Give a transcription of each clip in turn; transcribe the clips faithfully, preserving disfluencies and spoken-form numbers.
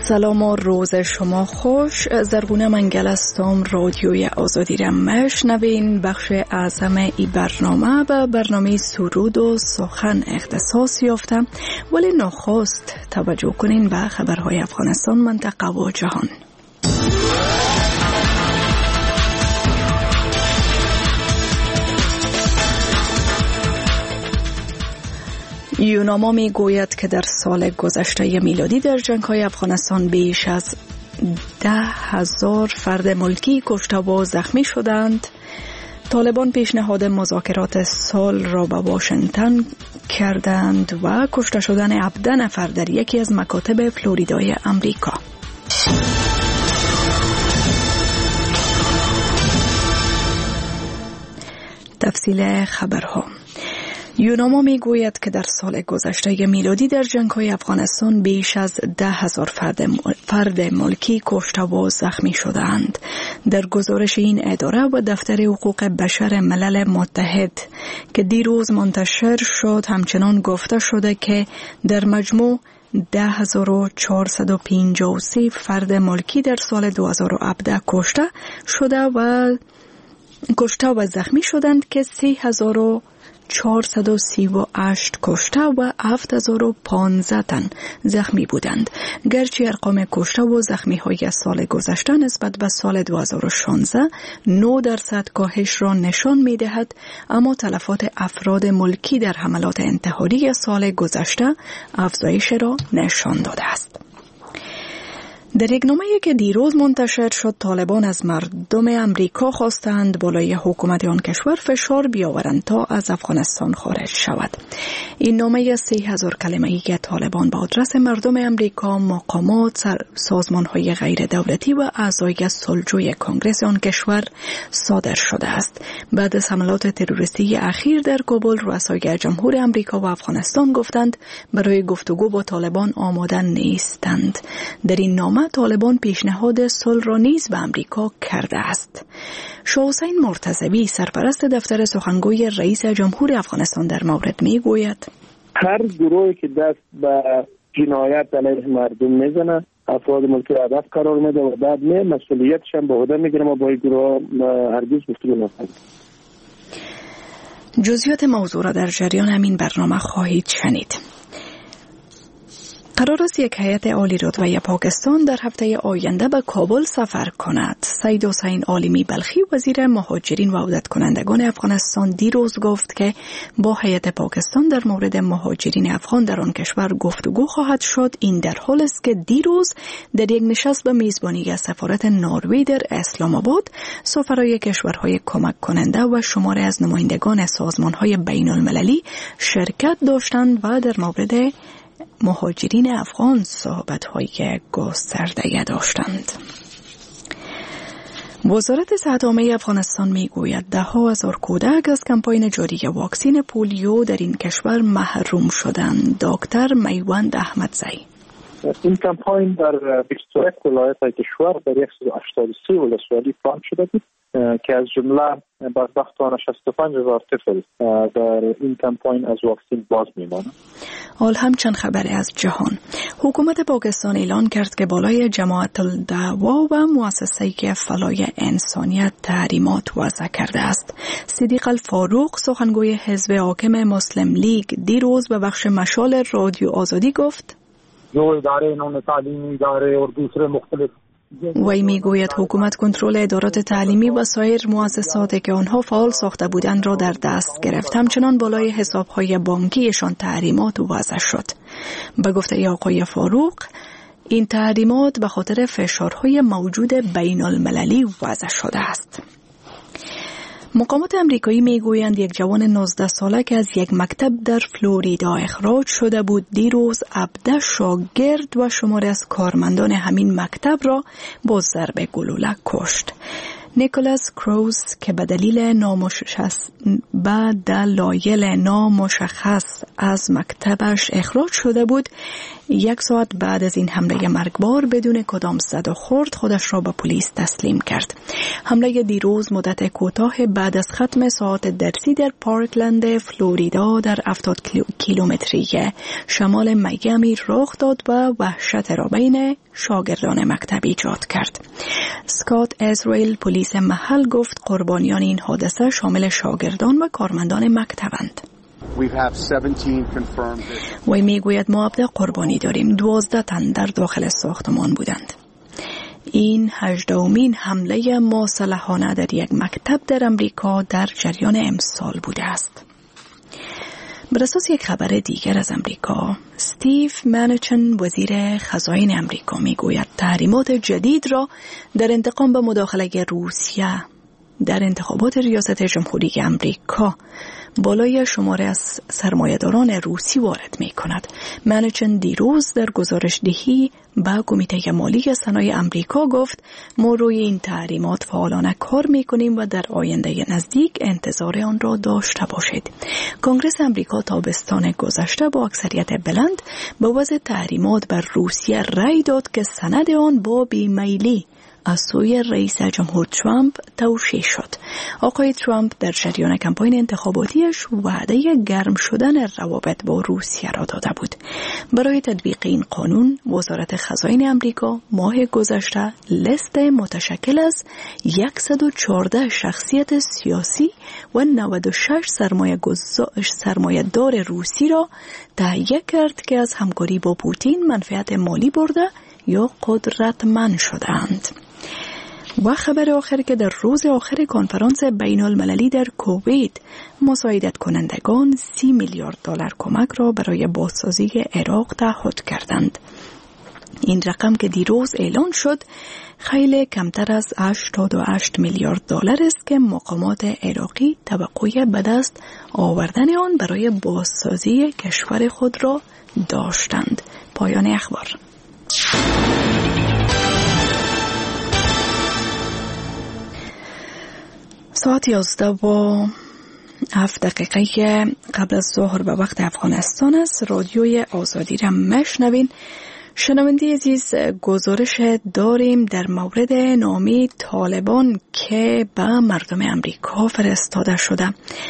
سلام و روز شما خوش. زرگونه منگل استم، رادیوی آزادی را مشنوین. بخش اعظم ای برنامه به برنامه سرود و سخن اختصاص یافته، ولی نخست توجه کنین به خبرهای افغانستان، منطقه و جهان. یوناما می گوید که در سال گذشته میلادی در جنگ‌های افغانستان بیش از ده هزار فرد ملکی کشته و زخمی شدند. طالبان پیشنهاد مذاکرات صلح را به واشنگتن کردند و کشته شدن هفده نفر در یکی از مکاتب فلوریدای امریکا. تفصیل خبرها. یوناما می گوید که در سال گذشته میلادی در جنگ‌های افغانستان بیش از ده هزار فرد, فرد ملکی کشته و زخمی شدند. در گزارش این اداره و دفتر حقوق بشر ملل متحد که دیروز منتشر شد، همچنان گفته شده که در مجموع ده هزار و چهارصد و پنجاه و سه فرد ملکی در سال دو هزار و هفده کشته شده و کشته و زخمی شدند که سه هزار و چهارصد و سی و هشت کشته و هفت هزار و پانزده تن زخمی بودند. گرچه ارقام کشته و زخمی های سال گذشته نسبت به سال دو هزار و شانزده نه درصد کاهش را نشان می دهد، اما تلفات افراد ملکی در حملات انتحاری سال گذشته افزایش را نشان داده است. در یک نامه‌ای که دیروز منتشر شد، طالبان از مردم امریکا خواستند بالای حکومت آن کشور فشار بیاورند تا از افغانستان خارج شود. این نامه سه هزار کلمه‌ای که طالبان به آدرس مردم امریکا، مقامات، سازمان‌های غیر دولتی و اعضای صلحجوی کنگره آن کشور صادر شده است. بعد از حملات تروریستی اخیر در کابل، رؤسای جمهور امریکا و افغانستان گفتند برای گفتگو با طالبان آماده نیستند. در این نامه طالبان پیشنهاد صلح را نیز به امریکا کرده است. شاه حسین مرتضوی، سرپرست دفتر سخنگوی رئیس جمهور افغانستان، در مورد می گوید هر گروهی که دست به جنایت علیه مردم میزنه، افراد ملکی را هدف قرار میده و بعد می مسئولیتش هم به عهده میگیره و با این گروه هرگز گفتگو نکنیم. جزئیات موضوع را در جریان همین برنامه خواهید شنید. قرار است یک هیئت عالی رتبه پاکستان در هفته آینده به کابل سفر کند. سید حسین عالمی بلخی، وزیر مهاجرین و عودت کنندگان افغانستان، دیروز گفت که با هیئت پاکستان در مورد مهاجرین افغان در آن کشور گفتگو خواهد شد. این در حالی است که دیروز در یک نشست به میزبانی از سفارت نروژ در اسلام آباد، سفرای کشورهای کمک کننده و شماری از نمایندگان سازمانهای بین المللی شرکت داشتند و در مورد مهاجرین افغان صحبت‌های گسترده داشتند. وزارت صحت عامه افغانستان میگوید ده ها هزار کودک از کمپاین جاری واکسین پولیو در این کشور محروم شدند. دکتر میوند احمدزی: این کمپاین در بیست و یک ولایت کشور در صد و هشتاد و سه ولسوالی فعال شده بود که از جمله بدبختانه شصت و پنج هزار طفل در این کمپاین از واکسین باز میمانند. حال همچند خبری از جهان. حکومت پاکستان اعلان کرد که بالای جماعت الدعوا و مؤسسه‌ای که فلای انسانیت تحریمات وضع کرده است. صدیق الفاروق، سخنگوی حزب حاکم مسلم لیگ، دیروز به بخش مشال رادیو آزادی گفت جو اداره نون تعلیمی اداره و دوسره مختلف وی میگوید حکومت کنترل ادارات تعلیمی و سایر مؤسساتی که آنها فعال ساخته بودند را در دست گرفت. همچنان بالای حسابهای بانکیشان تحریمات وضع شد. به گفته آقای فاروق، این تحریمات به خاطر فشارهای موجود بین المللی وضع شده است. مقامات امریکایی میگویند یک جوان نوزده ساله که از یک مکتب در فلوریدا اخراج شده بود، دیروز هفده شاگرد و شماری از کارمندان همین مکتب را با ضرب گلوله کشت. نیکولاس کروز که به دلیل نامشخص به دلایل نامشخص از مکتبش اخراج شده بود، یک ساعت بعد از این حمله مرگبار بدون کدام صدا خورد خودش را به پلیس تسلیم کرد. حمله دیروز مدت کوتاه بعد از ختم ساعت درسی در پارکلند فلوریدا در هفتاد کیلومتری شمال میامی رخ داد و وحشت را بین شاگردان مکتب ایجاد کرد. اسکات ازرائیل پلیس محل گفت قربانیان این حادثه شامل شاگردان و کارمندان مکتبند. وی میگوید ما هفده قربانی داریم. دوازده تن در داخل ساختمان بودند. این هجدهمین حمله مسلحانه در یک مکتب در امریکا در جریان امسال بوده است. بر اساس یک خبر دیگر از امریکا، استیو منوچن وزیر خزاین امریکا میگوید تحریمات جدید را در انتقام به مداخله روسیه در انتخابات ریاست جمهوری امریکا بالای شماره از سرمایه‌داران روسی وارد می کند. منوچن دیروز در گزارش دهی به کمیته مالی صنایع امریکا گفت ما روی این تحریمات فعالانه کار می کنیم و در آینده نزدیک انتظار آن را داشته باشید. کنگره امریکا تابستان گذشته با اکثریت بلند به وضع تحریمات بر روسیه رأی داد که سند آن با بیمیلی از سوی رئیس جمهور ترامپ توشیح شد. آقای ترامپ در جریان کمپاین انتخاباتیش وعده گرم شدن روابط با روسیه را داده بود. برای تطبیق این قانون، وزارت خزاین امریکا ماه گذشته لیست متشکل از صد و چهارده شخصیت سیاسی و نود و شش سرمایه دار روسی را تهیه کرد که از همکاری با پوتین منفعت مالی برده یا قدرتمند شدند. و خبر آخر که در روز آخر کنفرانس بین المللی در کویت مساعدت کنندگان سی میلیارد دلار کمک را برای بازسازی عراق تعهد کردند. این رقم که دیروز اعلان شد خیلی کمتر از هشتاد و هشت میلیارد دلار است که مقامات عراقی توقع به دست آوردن آن برای بازسازی کشور خود را داشتند. پایان اخبار. ساعت یازده و هفت دقیقه قبل از ظهر به وقت افغانستان است. رادیوی آزادی را مشنوین. شنونده عزیز، گزارش داریم در مورد نامه طالبان که به مردم امریکا فرستاده شده.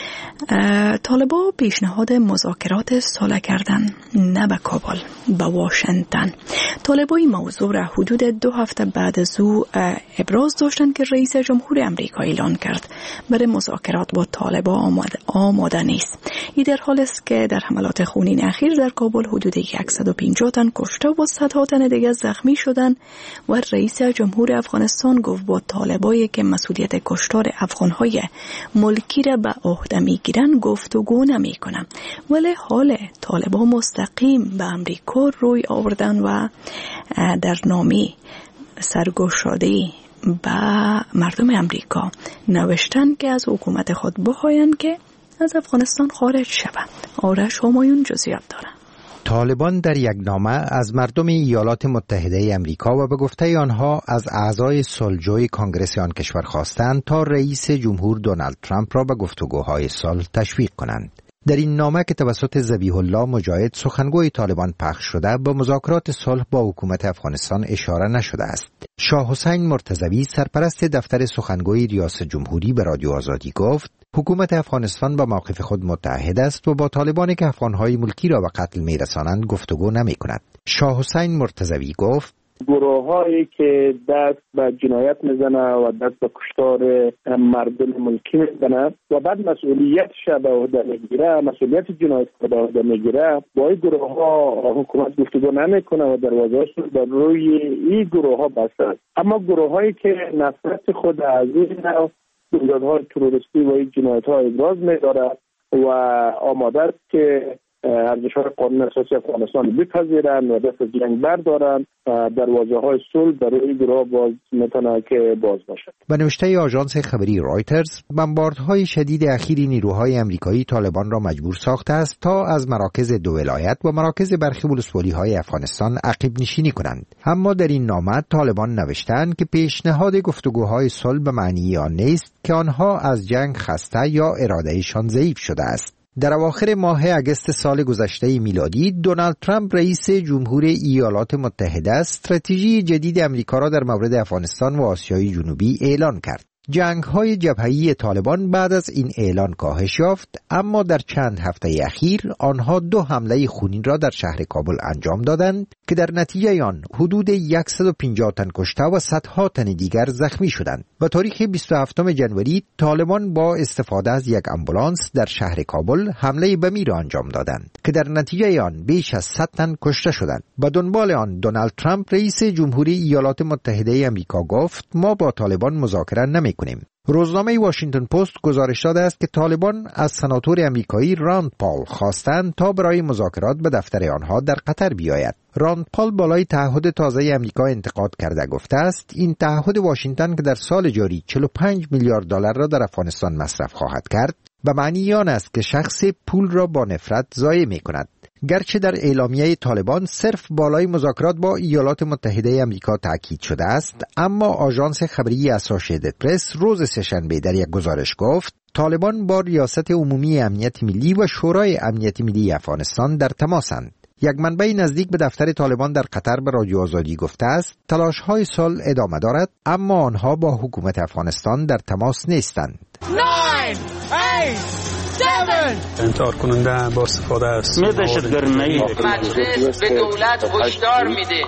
طالبان پیشنهاد مذاکرات صلح کردن، نه به کابل، به واشنگتن. طالبان این موضوع را حدود دو هفته بعد از او ابراز داشتند که رئیس جمهور امریکا اعلان کرد برای مذاکرات با طالبان آماده, آماده نیست. این در حال است که در حملات خونین اخیر در کابل حدود صد و پنجاه تن کشته و صدها تن دیگر زخمی شدند و رئیس جمهور افغانستان گفت با طالبانی که مسئولیت کشتار افغانهای ملکی را به عهده میگیرند گفتگو نمیکنم. ولی حال طالبان مستقیم به امریکا روی آوردن و در نامه سرگشاده‌ای به مردم امریکا نوشتن که از حکومت خود بخواهند که از افغانستان خارج شوند. آرش همایون جزئیات دارد. طالبان در یک نامه از مردم ایالات متحده امریکا و به گفته آنها از اعضای صلحجوی کانگرس آن کشور خواستند تا رئیس جمهور دونالد ترامپ را به گفتگوهای صلح تشویق کنند. در این نامه که توسط ذبیح الله مجاهد سخنگوی طالبان پخش شده به مذاکرات صلح با حکومت افغانستان اشاره نشده است. شاه حسین مرتضوی سرپرست دفتر سخنگوی ریاست جمهوری به رادیو آزادی گفت حکومت افغانستان با موقف خود متحد است و با طالبانی که افغانهای ملکی را به قتل میرسانند گفتگو نمی کند. شاه حسین مرتضوی گفت گروه هایی که دست به جنایت میزنه و دست به کشتار مردم ملکی میزنه و بعد مسئولیتش به عهده میگیره، مسئولیت جنایت به عهده میگیره، با این گروه ها حکومت گفتگو نمیکنه و دروازه‌اش بر روی این گروه ها بسته است. اما گروه هایی که نفرت خود از این رویدادهای تروریستی و این جنایت ها ابراز می‌دارد و آماده است که ارزش‌های قانون اساسی افغانستان بپذیرند و دست از جنگ بردارند، دروازه‌های صلح برای این گروه باز میتونه که باز باشد. به نوشته آژانس خبری رایترز، بمباردهای شدید اخیر نیروهای امریکایی طالبان را مجبور ساخته است تا از مراکز دو ولایت و مراکز برخی ولسوالی‌های افغانستان عقب نشینی کنند. اما در این نامه طالبان نوشتند که پیشنهاد گفتگوهای صلح به معنی آن نیست که آنها از جنگ خسته یا ارادهشان ضعیف شده است. در اواخر ماه اگست سال گذشته میلادی، دونالد ترامپ رئیس جمهور ایالات متحده استراتژی جدید امریکا را در مورد افغانستان و آسیای جنوبی اعلان کرد. جنگ‌های جبهه‌ای طالبان بعد از این اعلان کاهش یافت، اما در چند هفته اخیر آنها دو حمله خونین را در شهر کابل انجام دادند که در نتیجه آن حدود صد و پنجاه تن کشته و صدها تن دیگر زخمی شدند. و تاریخ بیست و هفتم ژانویه طالبان با استفاده از یک آمبولانس در شهر کابل حمله بمی را انجام دادند که در نتیجه آن بیش از صد تن کشته شدند. به دنبال آن دونالد ترامپ رئیس جمهوری ایالات متحده آمریکا گفت ما با طالبان مذاکره نمی‌کنیم. روزنامه واشنگتن پست گزارش داده است که طالبان از سناتور آمریکایی راند پال خواستند تا برای مذاکرات به دفتر آنها در قطر بیاید. راند پال بالای تعهد تازه آمریکا انتقاد کرده گفته است این تعهد واشنگتن که در سال جاری چهل و پنج میلیارد دلار را در افغانستان مصرف خواهد کرد به معنی آن است که شخص پول را با نفرت ضایع می‌کند. گرچه در اعلامیه طالبان صرف بالای مذاکرات با ایالات متحده آمریکا تاکید شده است، اما آژانس خبری اسوسییتد پرس روز سه‌شنبه در یک گزارش گفت طالبان با ریاست عمومی امنیت ملی و شورای امنیت ملی افغانستان در تماسند. یک منبع نزدیک به دفتر طالبان در قطر به رادیو آزادی گفته است تلاش‌های صلح ادامه دارد، اما آنها با حکومت افغانستان در تماس نیستند. انتحار کننده با استفاده است. مجلس به دولت هشدار میده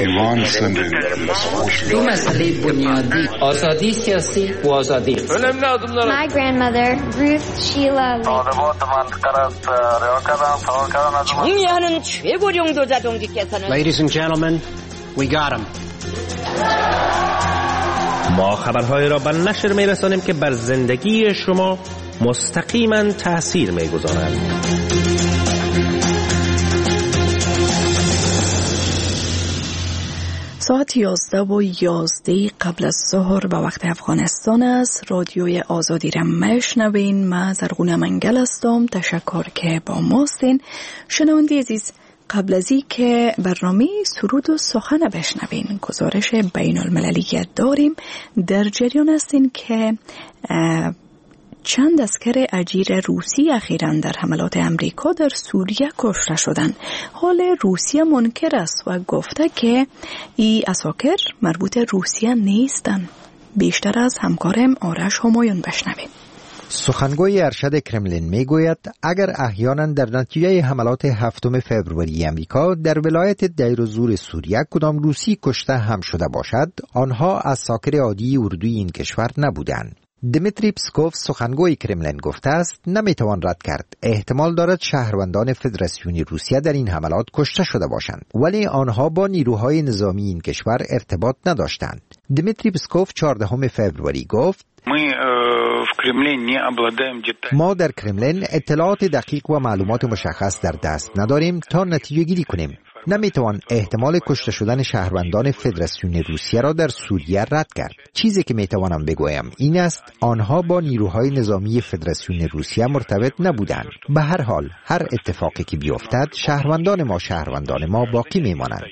دو مسئله بنیادی آزادی سیاسی و آزادی. My grandmother Ruth Sheila 정의하는 최고령 도자동지께서는 Ladies and gentlemen, we got him. ما خبرهای را به نشر می‌رسانیم که بر زندگی شما مستقیما تأثیر می‌گذارند. ساعت یازده و یازده قبل از ظهر به وقت افغانستان است. رادیوی آزادی را میشنوین. من زرغونه منگل هستم. تشکر که با ما هستین. شنونده عزیز، قبل از این که برنامه سرود و سخن بشنوین گزارش بین المللی داریم. در جریان هستین که چند عسکر اجیر روسی اخیراً در حملات امریکا در سوریه کشته شدند. حال روسیه منکر است و گفته که این عساکر مربوط روسیه نیستند. بیشتر از همکارم آرش همایون بشنویم. سخنگوی ارشد کرملین میگوید اگر احیانا در نتیجه حملات هفتم فوریه امریکا در ولایت دیر الزور سوریه کدام روسی کشته هم شده باشد، آنها عساکر عادی اردوی این کشور نبودند. دمیتری پسکوف سخنگوی کرملین گفته است نمیتوان رد کرد احتمال دارد شهروندان فدراسیون روسیه در این حملات کشته شده باشند، ولی آنها با نیروهای نظامی این کشور ارتباط نداشتند. دمیتری پسکوف چهاردهم فوریه گفت ما در کرملین اطلاعات دقیق و معلومات مشخص در دست نداریم تا نتیجه گیری کنیم. نمیتوان احتمال کشته شدن شهروندان فدراسیون روسیه را در سوریه رد کرد. چیزی که میتوانم بگویم این است آنها با نیروهای نظامی فدراسیون روسیه مرتبط نبودند. به هر حال هر اتفاقی که بیفتد شهروندان ما شهروندان ما باقی میمانند.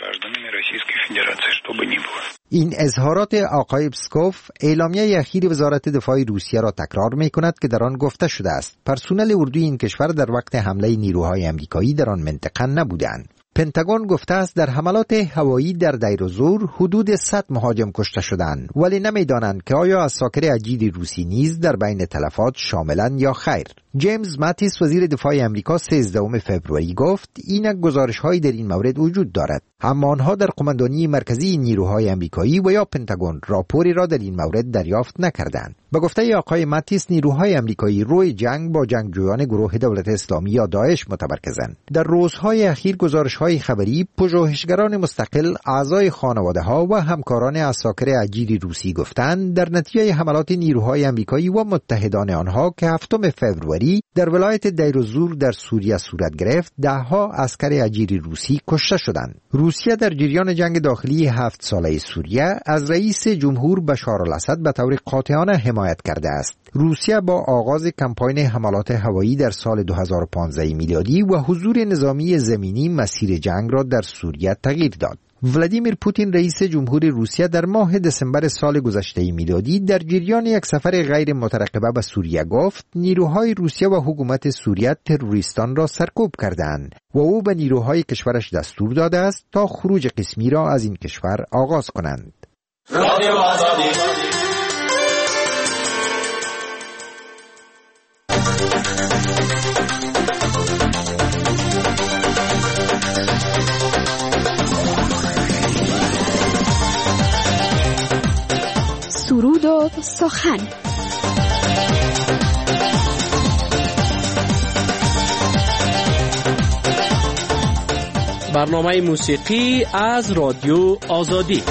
این اظهارات آقای پسکوف اعلامیه اخیر وزارت دفاع روسیه را تکرار می‌کند که در آن گفته شده است پرسنل اردوی این کشور در وقت حمله نیروهای آمریکایی در آن منطقه نبودند. پنتاگون گفته است در حملات هوایی در دیر الزور حدود صد مهاجم کشته شدند، ولی نمی‌دانند که آیا عساکر اجیر روسی نیز در بین تلفات شاملند یا خیر. جیمز ماتیس وزیر دفاع آمریکا سیزدهم فوریه گفت اینک گزارش‌هایی در این مورد وجود دارد، اما آنها در قماندانی مرکزی نیروهای آمریکایی و یا پنتاگون راپوری را در این مورد دریافت نکردند. به گفته آقای ماتیس نیروهای آمریکایی روی جنگ با جنگجویان گروه دولت اسلامی یا داعش متمرکزند. در روزهای اخیر گزارش‌های خبری پژوهشگران مستقل، اعضای خانواده‌ها و همکاران عساکر اجیر روسی گفتند در نتیجه حملات نیروهای آمریکایی و متحدان آنها که هفتم فوریه در ولایت دیر الزور در سوریه صورت گرفت، دهها عسکر اجیر روسی کشته شدند. روسیه در جریان جنگ داخلی هفت ساله سوریه از رئیس جمهور بشار الاسد به طور قاطعانه حمایت کرده است. روسیه با آغاز کمپاین حملات هوایی در سال دو هزار و پانزده میلادی و حضور نظامی زمینی مسیر جنگ را در سوریه تغییر داد. ولادیمیر پوتین رئیس جمهور روسیه در ماه دسامبر سال گذشته میلادی در جریان یک سفر غیر مترقبه به سوریه گفت نیروهای روسیه و حکومت سوریه تروریستان را سرکوب کردند و او به نیروهای کشورش دستور داده است تا خروج قسمی را از این کشور آغاز کنند. سخن. برنامه موسیقی از رادیو آزادی.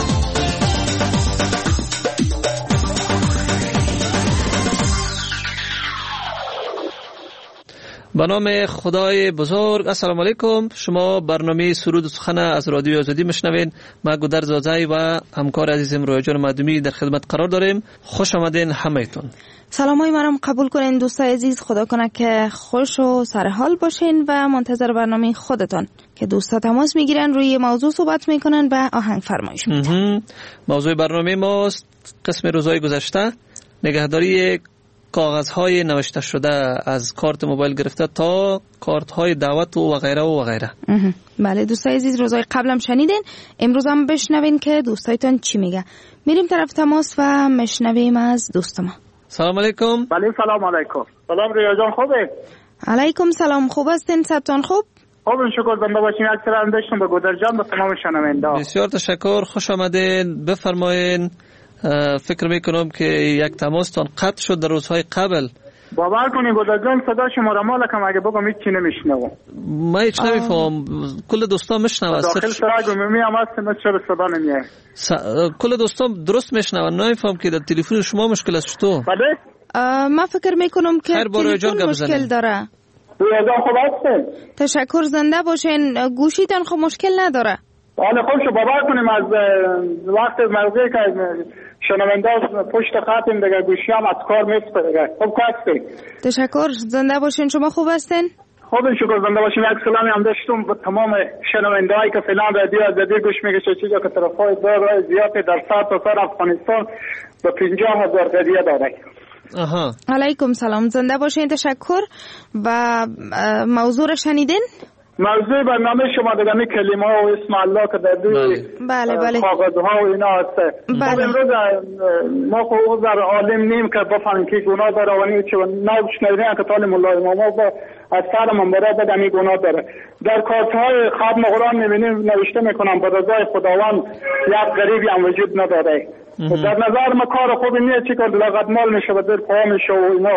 به نام خدای بزرگ. السلام علیکم. شما برنامه سرود و سخن از رادیو آزادی میشنوین. ما گودر زازای و همکار عزیزم رویا جان مدومی در خدمت قرار داریم. خوش آمدین همه‌تون. سلامای منم قبول کنین دوستای عزیز. خدا کنه که خوش و سر حال باشین و منتظر برنامه خودتان که دوستا تماس میگیرن روی موضوع صحبت میکنن و آهنگ فرمایش میدن. موضوع برنامه ماست قسم روزهای گذشته، نگهداری کاغذهای نوشته شده از کارت موبایل گرفته تا کارت‌های دعوت و غیره و غیره. بله دوستای عزیز، روزهای قبلم شنیدین، امروز هم بشنوین که دوستایتان چی میگه. میریم طرف تماس و میشنویم از دوست ما. سلام علیکم. بله سلام علیکم. سلام ریا جان، خوبه؟ علیکم سلام، خوب هستین؟ صحتتان خوب؟ خوب شکر، زنده باشین. اکثرا داشتم به گودر جان به تمام شنونده. بسیار تشکر، خوش آمدین. بفرمایین. فکر میکنم که یک تماستان قطع شد در روزهای قبل. باور کنید گودر جان صدا شما را مالکم اگه بگم هیچ چی نمیشنوم. ما هیچ نمیفهم. کل دوستان میشنوند. داخل سرای عمومی هم هست چرا صدا نمیاد. س... کل دوستان درست میشنوند. نمیفهم که در تلفن شما مشکل است تو. بله؟ ما فکر میکنم که تلفن مشکل داره. رویا جان خوب هستین؟ تشکر، زنده باشین. گوشیتان خب مشکل نداره؟ حالا خوب شو باور کنیم از وقت موقعی که شنونده پشت خطیم دیگه گوشی هم از کار میسته دیگه. خوب هستی؟ تشکر، زنده باشین. شما خوب هستین؟ خوب شکر، زنده باشین. یک سلامی هم داشتم به تمام شنونده هایی که فعلا رادیو آزادی گوش میکشه، چیزا که طرفای دار زیادی در سر تا سر افغانستان به پنجاه هزار رادیو داره. آها. علیکم سلام، زنده باشین. تشکر. و موضوع را شنیدین؟ موضوع برنامه شما دیگه می کلمه و اسم الله که در دوی بله بله کاغذها و اینا هست. بله. امروز ما خود در عالم نیم که بفهمیم که گناه داره و نیچه و نو شنیدین که طال مولای اماما با از سر منبره بدم این گناه داره. در کارتهای ختم قرآن میبینیم نوشته میکنم به رضای خداوند یک غریبی هم وجود نداره. در نظر ما کار خوبی نیست چی که لغت مال میشه و در پا میشه و اینا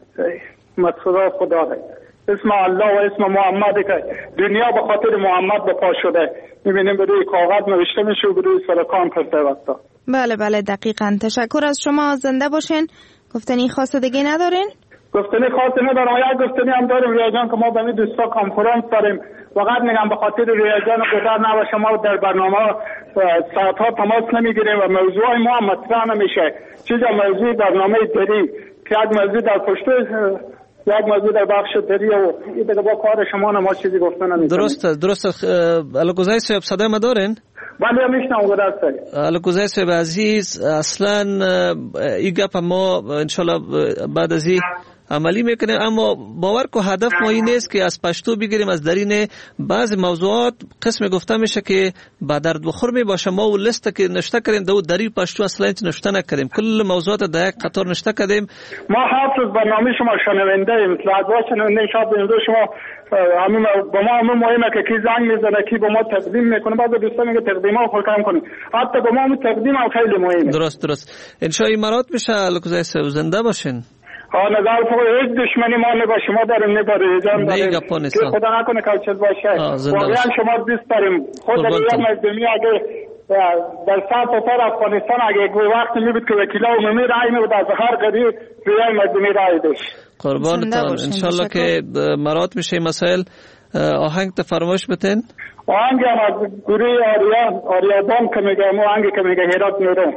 مقصود خدا ده. اسم الله و اسم محمد که دنیا به خاطر محمد به پا شده، میبینیم به روی کاغذ نوشته میشه و به روی سرکان پرده وقتا. بله بله دقیقاً. تشکر از شما، زنده باشین. گفتنی خاص دیگه ندارین؟ گفتنی خاص ندارم. یک گفتنی هم داریم ریا جان که ما به این دوستا کنفرانس داریم. وقت میگم به خاطر ریا جان گذار نباشه ما در برنامه ساعت ها تماس نمیگیریم و موضوع ما هم مطرح نمیشه. چیزا موضوع برنامه داری که یک موضوع در پشت یک موضوع در بخش داری و این دیگه با کار شما ما چیزی گفتن نمی‌کنیم. درست درست. الگوزای صاحب صدای ما دارین؟ بله میشنم گودر صاحب. الگوزای صاحب عزیز، اصلا این گپ ما انشالله بعد از این عملی میکنیم، اما باور کو هدف ما این نیست که از پشتو بگیریم. از درین بعض موضوعات قسم گفته میشه که با درد بخور می باشه، ما و لیست که نشته کردیم دو دری پشتو اصلا هیچ نشته نکردیم، کل موضوعات در یک قطار نشته کردیم. ما هفت روز برنامه شما شنونده ایم، لحظه شنونده شاید امروز شما همین با ما همون مهمه که کی زنگ میزنه کی با ما تقدیم میکنه. بعضی دوستان میگه تقدیم ها خود کم کنیم، حتی با ما هم تقدیم هم خیلی مهمه. درست درست. ان شاء الله امارات میشه. الکوزای زنده باشین. ها نظر فوق هیچ دشمنی ما نه با شما داریم، نه با رجان داریم که خدا نکنه که چیز باشه. واقعا شما دوست داریم. خود در مردمی اگه در سر تا سر افغانستان اگه گوی وقت میبود که وکیلا عمومی رای میبود از هر قریب ریای مردمی رای داشت. قربانتان. انشالله که مرات میشه مسائل. آهنگ تفرمایش بتین. آهنگ هم از گروه آریان آریادان که میگه مو آهنگی که میگه هرات میرم.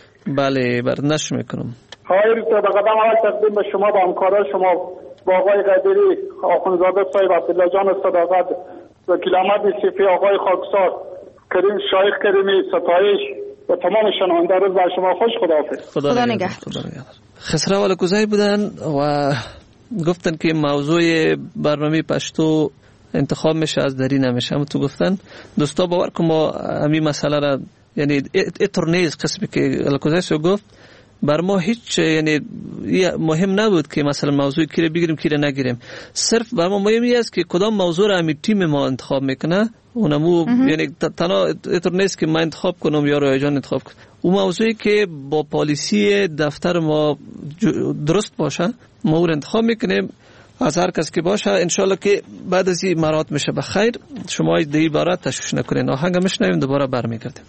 بله بردنش میکنم. خیر تو به قدم اول تقدیم به شما با همکاران شما با آقای قدیری، آخوندزاده صاحب، عبدالله جان صداقت، وکیل احمد یوسفی، آقای خاکسار، کریم شایخ کریمی، ستایش و تمام شنونده روز بر شما خوش. خداحافظ. خدا, خدا نگهدار. خسرو الکوزای بودن و گفتن که موضوع برنامه پشتو انتخاب میشه از دری نمیشه. اما تو گفتن دوستا باور کن ما همین مسئله را یعنی اتر نیز قسمی که الکوزای سو گفت بر ما هیچ یعنی مهم نبود که مثلا موضوع کی رو بگیریم کی رو نگیریم. صرف بر ما مهم است که کدام موضوع را می تیم ما انتخاب میکنه. اونمو یعنی تنها اینطور نیست که من انتخاب کنم یا رایجان انتخاب کنم. اون موضوعی که با پالیسی دفتر ما درست باشه ما اون انتخاب میکنیم از هر کس که باشه. انشالله که بعد از این مرات میشه بخیر. شما دی باره تشویش نکنین. آهنگ میشنویم دوباره برمیگردیم.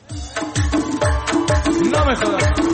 نام خدا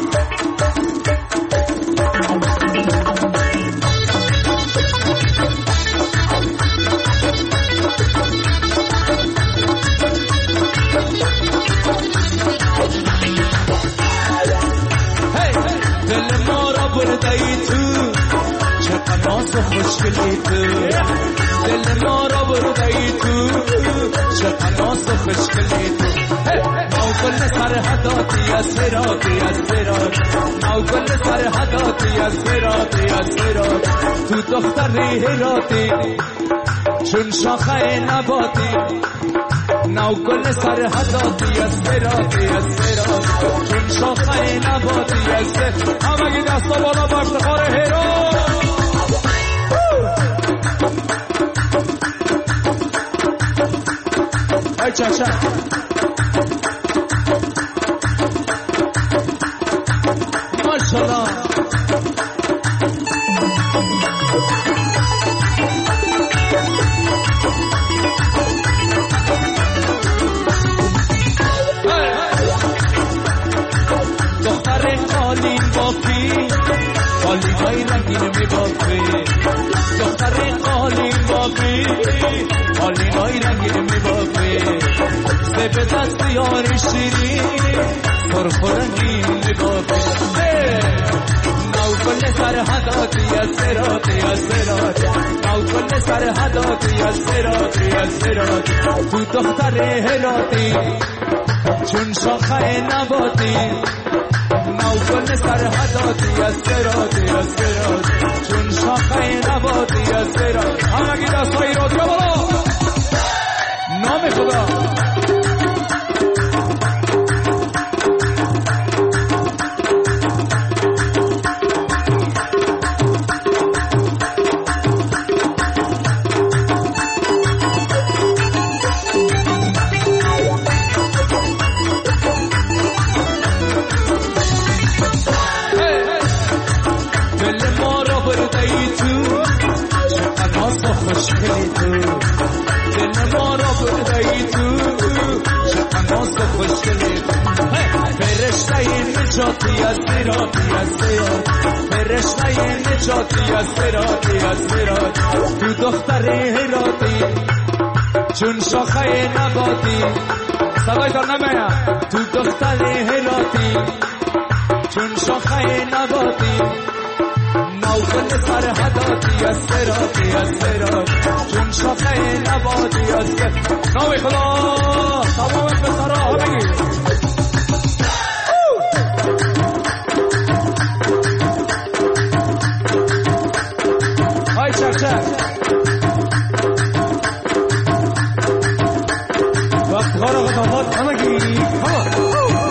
خوشگلی تو دل ما را بردی تو چقناس خوشگلی تو نو گل سرحداتی از هراتی از هرات نو گل سرحداتی از هراتی از هرات تو دختری هراتی چون شاخه نباتی نو گل سرحداتی از هراتی از هرات چون شاخه نباتی از هرات همگی دستا بالا با افتخار هرات ای چچا ماشاءالله دختر قالین باقی قالین های رنگین می باقی دختر قالین باقی قالین های رنگین می باقی سب دستیار شیرین پرخورنگین می باقی نو گل سرحداتی از سراتی از سراتی نو گل سرحداتی از سراتی از سراتی تو دختر هراتی چون شاخه نباتی نو گل سرحداتی از سراتی از سراتی چون شاخه نباتی از سراتی همگی دستایی رو بیا بالا نام خدا خوشگلی تو دل ما را بردی تو چقناس خوشگلی تو فرشته نجاتی از سراتی از سراتی فرشته نجاتی از سراتی از سراتی تو دختر هراتی چون شاخه نباتی صدای دار نمیم تو دختر هراتی چون شاخه نباتی نو گل سرحداتی از سراتی از سراتی چون شاخه نباتی از سراتی نام خدا تمام پسرها همگی های چک چک وقت کار آقا داماد همگی همه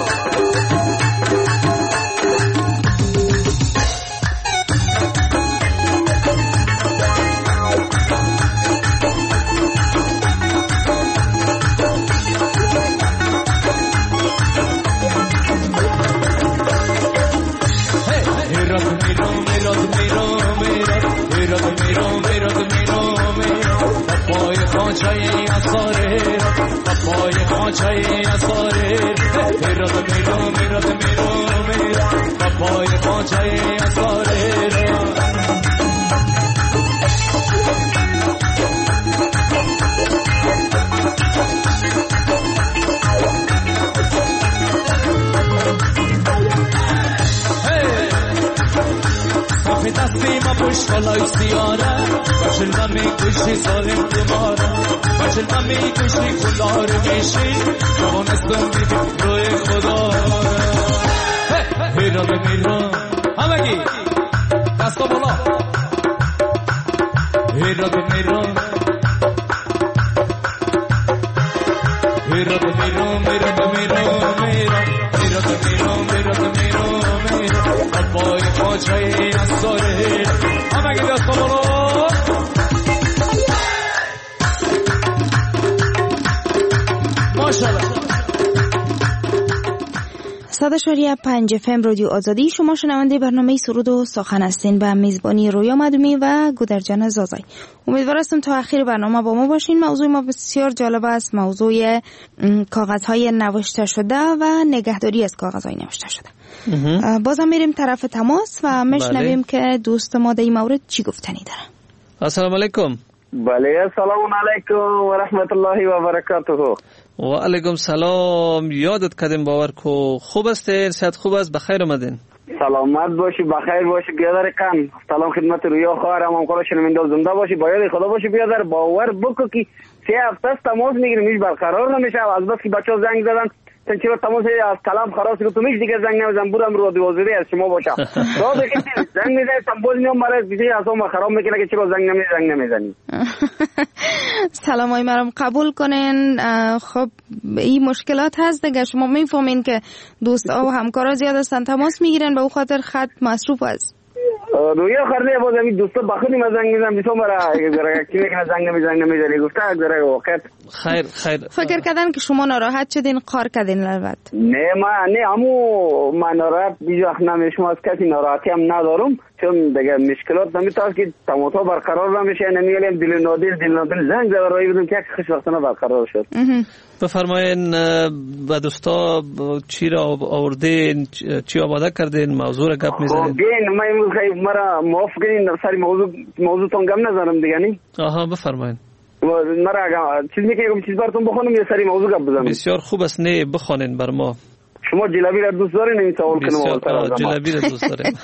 خانچای اساره پای خانچای اساره میرا میرا میرا میرا میرا پای خانچای اساره دستی ما پشت بالای سیاره باشل من میکشی سالم دوباره باشل من میکشی کلار میشی جوانستون دیدی روی خدا هیرا به میرا همگی دستا بالا هیرا به میرا هیرا به میرا میرا به میرا میرا هیرا به میرا میرا به میرا میرا چای اصاره همه گید از قبولو ماشاءالله. صد شریعه پنج اف ام رادیو آزادی، شما شنونده برنامه سرود و سخن هستین به میزبانی رویا مدومی و گودرجان زازای. امیدوار هستم تا آخر برنامه با ما باشین. موضوع ما بسیار جالب است، موضوع کاغذهای نوشته شده و نگهداری از کاغذهای نوشته شده. بازم میریم طرف تماس و میشنویم بله. که دوست ما در این مورد چی گفتنی داره. السلام علیکم. بله السلام علیکم و رحمت الله و برکاته. و علیکم سلام. یادت کردیم باور کو خوب هستین؟ صحت خوب است؟ بخیر اومدین؟ سلامت باشی، بخیر باشی بیادر قم. سلام خدمت رویا خواهرم، هم کارا شنونده زنده باشی، با یاد خدا باشی بیادر. باور بکو که سه هفته است تماس میگیریم هیچ برقرار نمیشه. از بس که بچه‌ها زنگ زدن چون چرا تماس از کلام خلاص که تو میش دیگه زنگ نمیزنم، برم رو دوازده از شما باشم. تو دیگه زنگ میزنم باز میام برای دیگه اصلا خراب میکنه که چرا زنگ نمی زنگ نمیزنی. سلامای مرام قبول کنین. خب این مشکلات هست دیگه، شما میفهمین که دوستا و همکارا زیاد هستن تماس میگیرن، به اون خاطر خط مصروف است. رویا خرده باز همین دوستا بخودی من زنگ میزنم بیتون برای کی میکنه زنگ نمی زنگ نمیزنی گفته اگر وقت خیر خیر فکر کردن که شما ناراحت شدین، قار کردین البته. نه ما نه همو من ناراحت بیجا نمیشم، از کسی ناراحتی هم ندارم، چون دیگه مشکلات نمیتاست که تماتا برقرار نمیشه. نمیگم دل نادر دل نادر زنگ زد رای بدم که خوشبختانه برقرار شد. بفرمایین به دوستا چی را آوردین، چی آماده کردین، موضوع را گپ میزنین؟ خب بین ما امروز خیلی مرا موافقین سری موضوع موضوعتون گم نزنم دیگه نی؟ آها بفرمایین. مرا چیز میگم چیز براتون بخونم یا سری موضوع گپ بزنم؟ بسیار خوب است، نه بخونین بر ما. شما جلبی را دوست دارین؟ این سوال کنم بسیار جلبی را دوست داریم.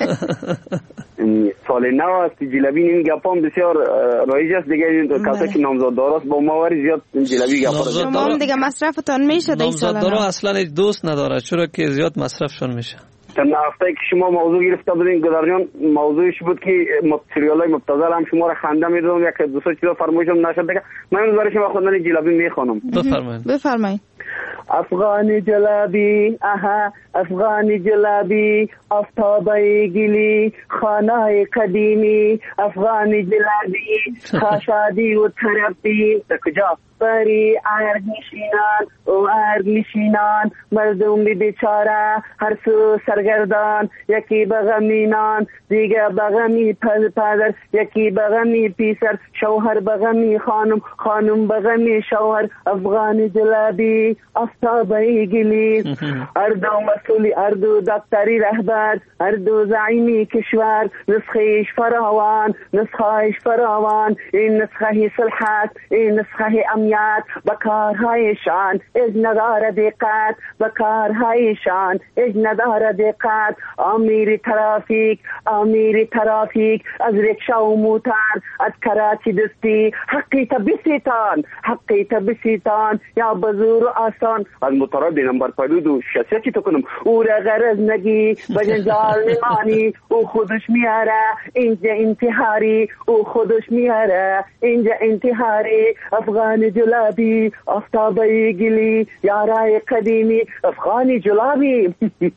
سال نو است جلبی این گپام بسیار رایج است دیگه. کسی که نامزد داراست با ماوری زیاد جلبی گپ داره. شما هم دیگه مصرفتون میشه دیگه. نامزد دارا اصلا هیچ دوست نداره چرا که زیاد مصرفشون میشه. چند هفته که شما موضوع گرفته بودین گذرجان، موضوعش بود که سریال های مبتذل هم شما را خنده میدونم، یک دو سه چیزا فرمایشم نشد دیگه. من امروز برای شما خوندن جلبی میخوانم. بفرمایید. بفرمایید. افغانی جلبی اها افغانی جلبی آفتابه گلی خانه قدیمی افغانی جلبی خاشادی و تربی کجا بری ارگ نشینان و ارگ نشینان مردم بی بیچاره هر سو سرگردان، یکی بغمینان دیگه بغمی پدر، یکی بغمی پیسر، شوهر بغمی خانم، خانم بغمی شوهر. افغانی جلبی آفتابه گلی هر دو مسئولی، هر دو دکتری رهبر، هر دو زعیمی کشور، نسخهش فراوان نسخهش فراوان. این نسخه صلحت، این نسخه امنیت، بکارهایشان از نداره دقت، بکارهایشان از نداره دقت. امیر ترافیک، امیر ترافیک از رکشا و موتر، از کراچی دستی حقی تبسیتان، حقی تبسیتان یا بزور و آسان. از موترها بی نمبر پایلود و شاسیه چی تو کنم او را غرز نگی بجنجال نمانی، او خودش میاره اینجا انتحاری، او خودش میاره اینجا انتحاری. افغانی جلابی آفتابه گلی یارای قدیمی افغانی جلابی.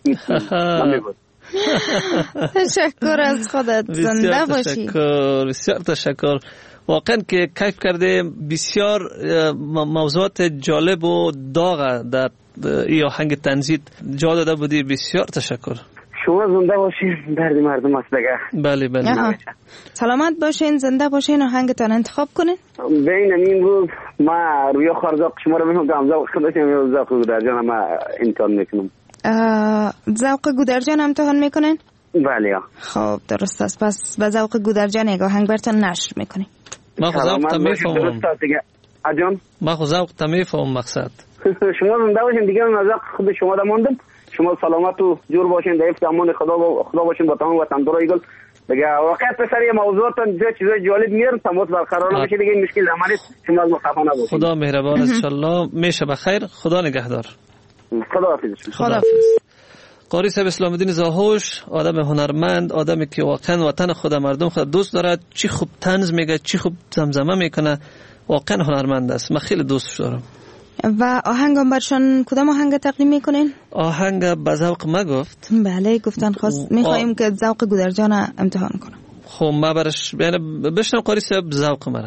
تشکر از خودت، زنده باشی. تشکر، بسیار تشکر. واقعا که کیف کرده، بسیار موضوعات جالب و داغ در این آهنگ تنزید جا داده بودی. بسیار تشکر. شما زنده باشین، درد مردم است دیگه. بله بله. سلامت باشین، زنده باشین، آهنگتان انتخاب کنین. بین این روز ما روی خارزاق شما رو میگم گام ذوق خودم ذوق گودرجان ما امتحان میکنم. ذوق گودرجان امتحان میکنین؟ بله. خب درست است، پس به ذوق گودرجان یک آهنگ براتون نشر میکنیم. ما خود ذوق تمیفهم. اجان ما خود ذوق تمیفهم مقصد. شما زنده باشین دیگه، من ذوق خود شما را ماندم. شما سلامت و جور باشین، در حفظ امان خدا خدا باشین با تمام وطن دارای گل دیگه. واقعا پسر یه موضوعات چیزای جالب میارم، تماس برقرار نمیشه دیگه، این مشکل زمانی شما از مخفا نباشید. خدا مهربان است ان شاء الله. میشه بخیر. خدا نگهدار. خدا حافظ. خدا حافظ. قاری صاحب اسلام الدین زاهوش آدم هنرمند، آدمی که واقعا وطن خود مردم خود دوست دارد، چی خوب طنز میگه، چی خوب زمزمه میکنه، واقعا هنرمند است. من خیلی دوستش دارم. و آهنگ هم برشان کدام آهنگ تقدیم میکنین؟ آهنگ به ذوق ما گفت. بله گفتن خواست میخواییم که ذوق گودرجان امتحان کنم. خب ما برش یعنی بشنم قاری صاحب ذوق مرا.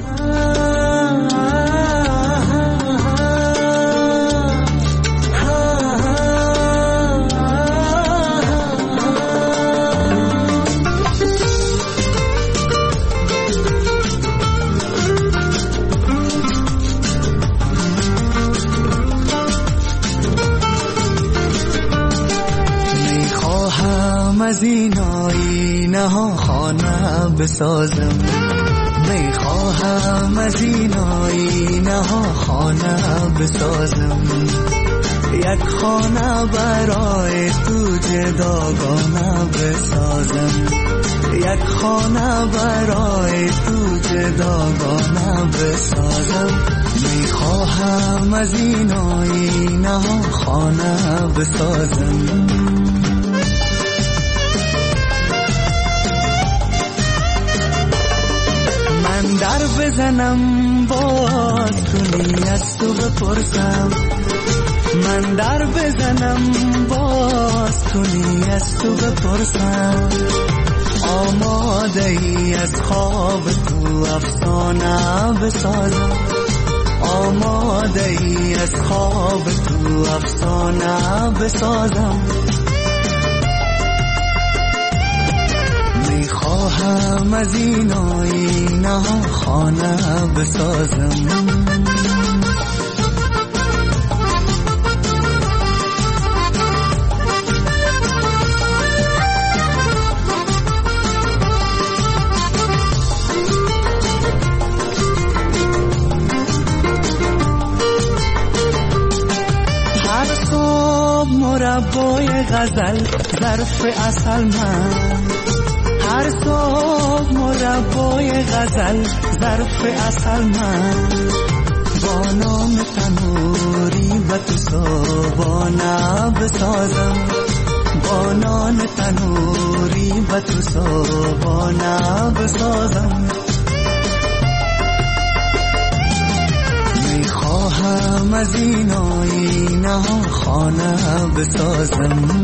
از این آینه ها خانه بسازم، میخواهم از این آینه ها خانه بسازم، یک خانه برای تو جداگانه بسازم، یک خانه برای تو جداگانه بسازم، میخواهم از این آینه ها خانه بسازم. من در بزنم باز کنی از تو بپرسم، من در بزنم باز کنی از تو بپرسم، آماده ای از خواب تو افسانه بسازم، آماده ای از خواب تو افسانه بسازم، میخواهم از این آینه ها خانه بسازم. هر صبح مربای غزل ظرف عسل من، هر صبح مربای غزل ظرف عسل من، با نام تنوری به تو صبحانه بسازم، با نان تنوری به تو صبحانه بسازم، میخواهم از این آینه ها خانه بسازم.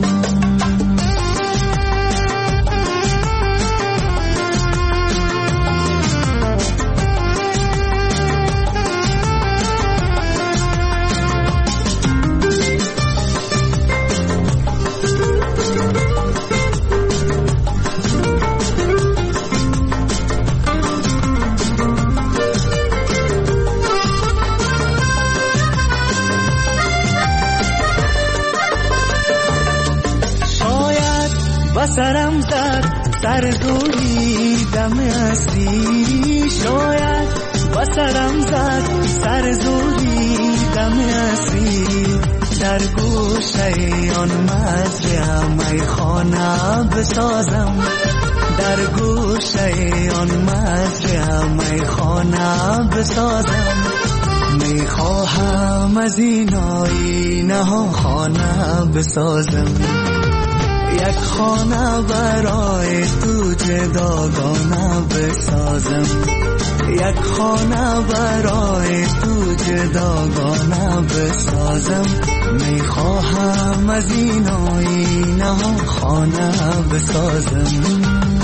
سرم زد سر زوری دم اصری، شاید با سرم زد سر زوری دم اصری، در گوشه آن مزرعه میخانه بسازم، در گوشه آن مزرعه میخانه بسازم، میخواهم از این آینه ها خانه بسازم، یک خانه برای تو جداگانه بسازم، یک خانه برای تو جداگانه بسازم، میخواهم از این آینه ها خانه بسازم.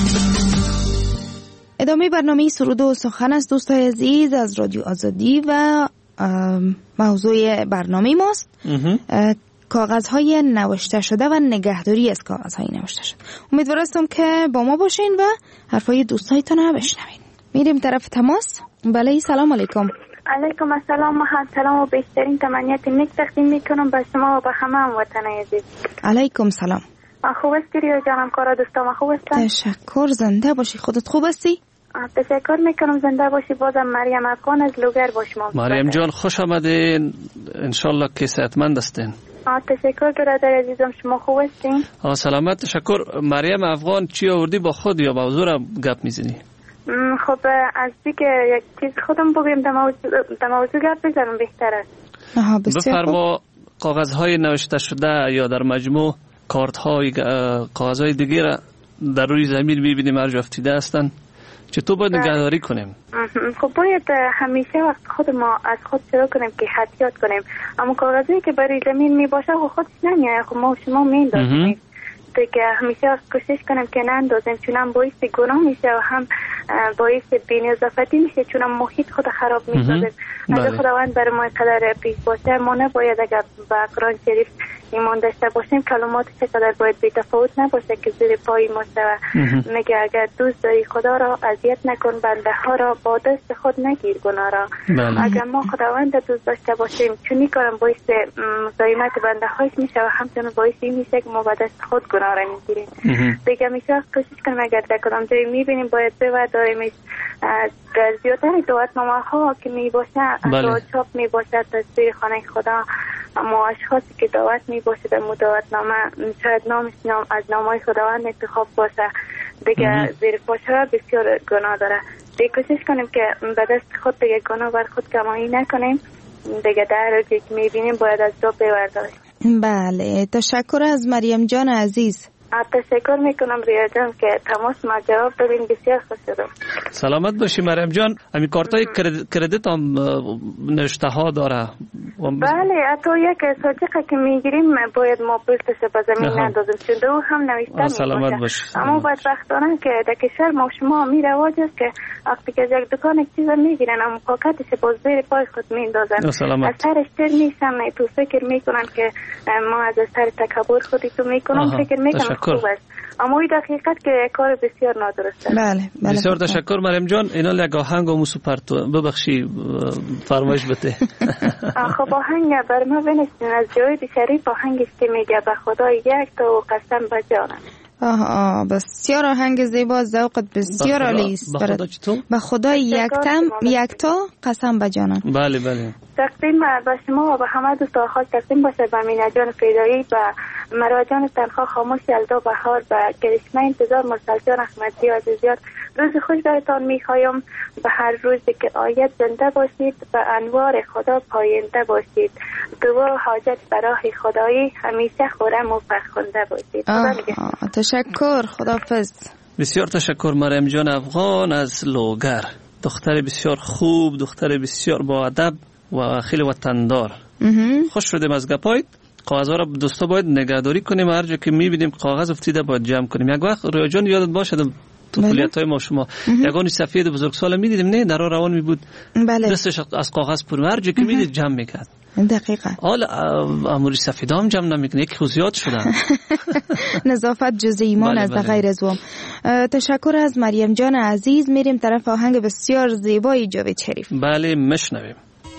ادامه برنامه سرود و سخن از دوستای عزیز از رادیو آزادی و موضوع برنامه ماست کاغذهای نوشته شده و نگهداری از کاغذهای نوشته شده. امیدوارم که با ما باشین و حرفای دوستایتون رو بشنوین. میریم طرف تماس. بله سلام علیکم. علیکم السلام. ما سلام و بهترین تمنیات نیک تقدیم میکنم به شما و به همه هموطنان عزیز. علیکم سلام. خوب هستی ریا جانم؟ کارا دوستام خوب هستن؟ تشکر. زنده باشی. خودت خوب هستی؟ تشکر میکنم. زنده باشی. بازم مریم افغان از لوگر با شما. مریم جان خوش آمدین. انشالله که صحتمند هستین. تشکر برادر عزیزم. شما خوب هستین؟ آه سلامت. تشکر. مریم افغان چی آوردی با خود یا موضوع را گپ میزنی؟ خب از دیگه یک چیز خودم بگیم در موضوع, در موضوع گپ بزنم بهتر است. بفرما. کاغذهای نوشته شده یا در مجموع کارت های کاغذهای دیگه را در روی زمین میبینیم هر جا افتیده هستن. چطور باید نگهداری کنیم؟ خب باید همیشه وقت خود ما از خود شروع کنیم که احتیاط کنیم. اما کاغذی که برای زمین می باشه خب خودش نمیاد، خب ما شما میندازیم دیگه. همیشه کوشش کنیم که نندازیم، چون هم باعث گناه میشه و هم باعث بی‌نظافتی میشه، چون هم محیط خود خراب میسازه. اگر خداوند برای ما قدر پیش باشه، ما نباید اگر به قرآن شریف ایمان داشته باشیم کلمات چقدر باید بی تفاوت نباشه که زیر پای ما شود. میگه اگر دوست داری خدا را اذیت نکن، بنده ها را با دست خود نگیر گناه را. اگر ما خداوند دوست داشته باشیم، چون این کارم باعث مزاحمت بنده هاش میشه و همچنین باعث این میشه که ما با دست خود گناه را میگیریم. دیگه میشه کوشش کنیم اگر در کدام جایی میبینیم باید ببرداریمش. در زیادتر دعوتنامه ها که میباشه، چاپ میباشه تصویر خانه خدا، اما اشخاصی که دعوت می باشه در دعوتنامه شاید نامش نام از نامای خداوند انتخاب باشه، دیگه زیر پاشه بسیار گناه داره. دیگه کوشش کنیم که به دست خود دیگه گناه بر خود کمایی نکنیم. دیگه در روزی که می بینیم باید از جا ببرداریم. بله، تشکر از مریم جان عزیز. تشکر میکنم ریا جان که تماس ما جواب دادین، بسیار خوش شدم. سلامت باشی مریم جان. امی کارتای کردیت هم نوشته ها داره؟ بله، حتی یک صادقه که میگیریم باید ما پشتش به زمین نندازیم، چون دو هم نوشته سلامت باشی. اما بدبختانه که در کشور ما شما می رواج است که وقتی که یک دکان یک چیز میگیرن اما پاکتش باز زیر پای خود میندازن، از سرش تر میشن، تو فکر میکنن که ما از سر تکبر خودی تو میکنم، فکر میکنم خوب است، اما این دقیقت که کار بسیار نادرسته. بله بله. بسیار تشکر مریم جان. اینا یک آهنگ و موسو پرتو ببخشی فرمایش بده. خب آهنگ بر ما بنشین از جاوید شریف، آهنگش که میگه به خدا یک تا و قسم به جانم. آه بسیار آهنگ زیبا، ذوقت بسیار عالی است. به خدا چطور؟ به خدا یک تم یک تا قسم به جانم. بله بله. تقدیم به شما و به همه دوستان خاص تقدیم باشه، به مینا جان فیدایی، به مراجان تنخوا، خاموش یلدا بهار، به کرشمه انتظار، مرسل جان احمدی عزیزیان. روز خوش براتان میخوایم. به هر روزی که آید زنده باشید، به انوار خدا پاینده باشید. دعا حاجت برای خدایی همیشه خورم و فرخنده باشید. تشکر، خداحافظ. بسیار تشکر مریم جان افغان از لوگر. دختر بسیار خوب، دختر بسیار با ادب و خیلی وطندار. خوش شدیم از گپایت. کاغذها را دوستا باید نگهداری کنیم، هر جا که میبینیم کاغذ افتیده باید جمع کنیم. یک وقت رویا جان یادت باشه تو فعالیت‌های ما شما یگانی سفید بزرگسال می‌دیدیم، نه در روان می بود، بله. دستش از کاغذ پر، هر جا که می‌دید جمع می‌کرد. دقیقاً. حالا اموری سفیدام جمع نمی‌کنه، یک زیاد شدن. نظافت جز ایمان بله از بله. غیر از وام. تشکر از مریم جان عزیز. میریم طرف آهنگ بسیار زیبای جاوید شریف. بله مشنویم.